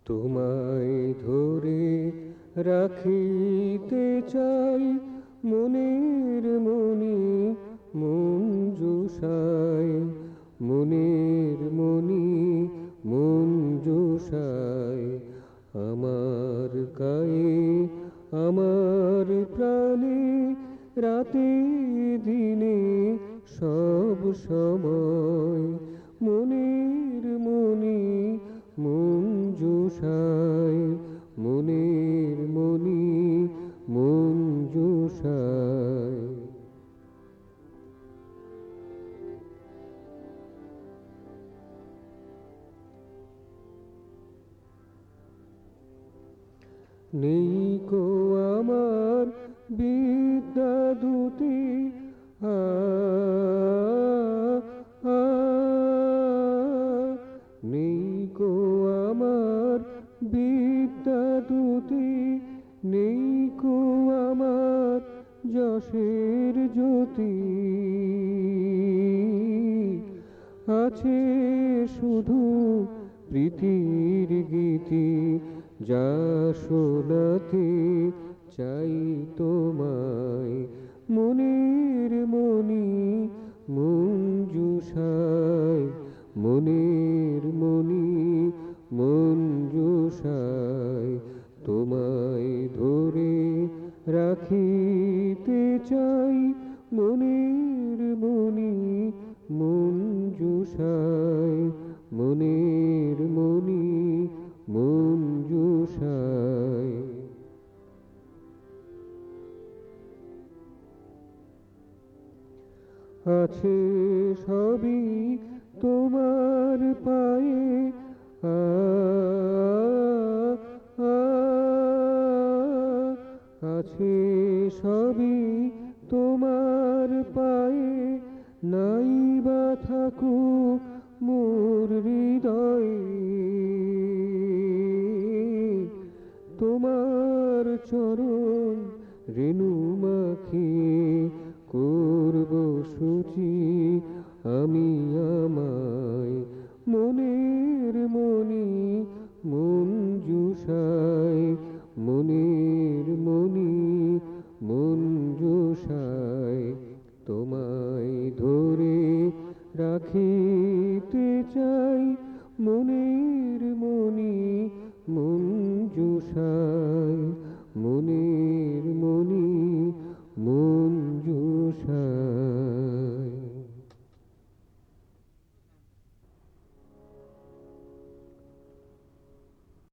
তোমায় ধরে রাখিতে চাই মনের মনি মঞ্জুষায়, মনের মনি মঞ্জুষায়। আমার গায়ে আমার প্রাণে রাতে দিনে সব সময় মনের মনি মঞ্জুষায়, মনের মনি মঞ্জুষায়। নেই কো আমার বিদ্যা দুটি নেই কো আমার বিদ্যা দুটি, নেই কো আমার যশের জ্যোতি। আছে শুধু প্রীতির গীতি, যা শোনাতে চাই তোমায় মনের মনি মঞ্জুষায়, মনের মনি মঞ্জুষায়। তোমায় ধরে রাখিতে চাই মনের মনি মঞ্জুষায়, মনের মনি মঞ্জুষায়। আছে সবই তোমার পায়ে আছে সবই তোমার পায়ে, নাই বা থাকুক মোর হৃদয়ে। তোমার চরণ রেণু মাখিয়ে করব শুচি আমি আমায় মনের মনি মঞ্জুষায়, মনের মনি মঞ্জুষায়। তোমায় ধরে রাখিতে চাই মনের মনি মঞ্জুষায়, মনের মনি মঞ্জুষায়।